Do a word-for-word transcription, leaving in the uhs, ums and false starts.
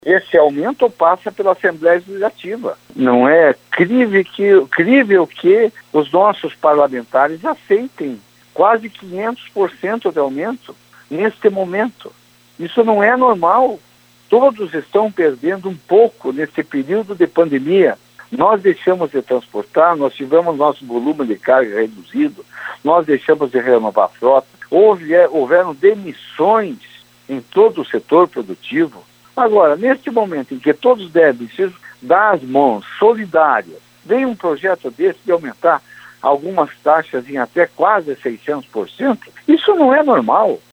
Esse aumento passa pela Assembleia Legislativa. Não é crível que, crível que os nossos parlamentares aceitem quase quinhentos por cento de aumento neste momento. Isso não é normal. Todos estão perdendo um pouco nesse período de pandemia. Nós deixamos de transportar, nós tivemos nosso volume de carga reduzido, nós deixamos de renovar a frota, houve, houveram demissões em todo o setor produtivo. Agora, neste momento em que todos devem se dar as mãos solidárias, vem um projeto desse de aumentar algumas taxas em até quase seiscentos por cento, isso não é normal.